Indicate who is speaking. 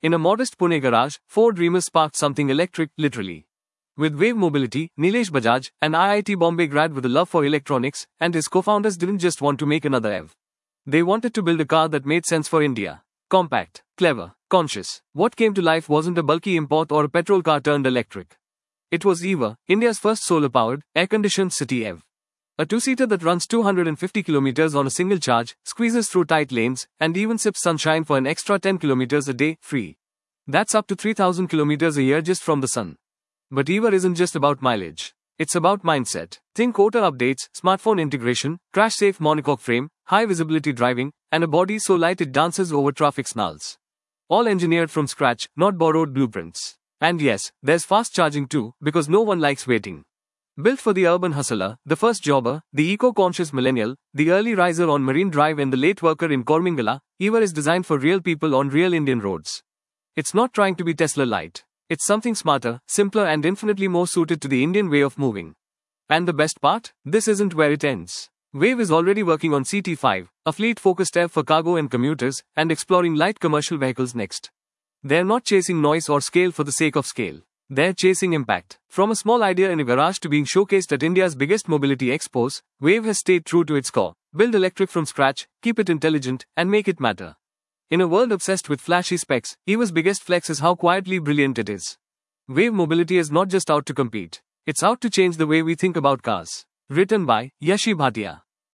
Speaker 1: In a modest Pune garage, four dreamers sparked something electric, literally. With Wave Mobility, Nilesh Bajaj, an IIT Bombay grad with a love for electronics, and his co-founders didn't just want to make another EV. They wanted to build a car that made sense for India. Compact, clever, conscious. What came to life wasn't a bulky import or a petrol car turned electric. It was EVA, India's first solar-powered, air-conditioned city EV. A two-seater that runs 250 kilometers on a single charge, squeezes through tight lanes, and even sips sunshine for an extra 10 kilometers a day, free. That's up to 3,000 kilometers a year just from the sun. But EVA isn't just about mileage. It's about mindset. Think OTA updates, smartphone integration, crash-safe monocoque frame, high-visibility driving, and a body so light it dances over traffic snarls. All engineered from scratch, not borrowed blueprints. And yes, there's fast charging too, because no one likes waiting. Built for the urban hustler, the first jobber, the eco-conscious millennial, the early riser on Marine Drive and the late worker in Kormingala, EVA is designed for real people on real Indian roads. It's not trying to be Tesla light. It's something smarter, simpler and infinitely more suited to the Indian way of moving. And the best part? This isn't where it ends. Wave is already working on CT5, a fleet-focused EV for cargo and commuters, and exploring light commercial vehicles next. They're not chasing noise or scale for the sake of scale. They're chasing impact. From a small idea in a garage to being showcased at India's biggest mobility expos, Wave has stayed true to its core. Build electric from scratch, keep it intelligent, and make it matter. In a world obsessed with flashy specs, EVA's biggest flex is how quietly brilliant it is. Wave Mobility is not just out to compete. It's out to change the way we think about cars. Written by Yashi Bhatia.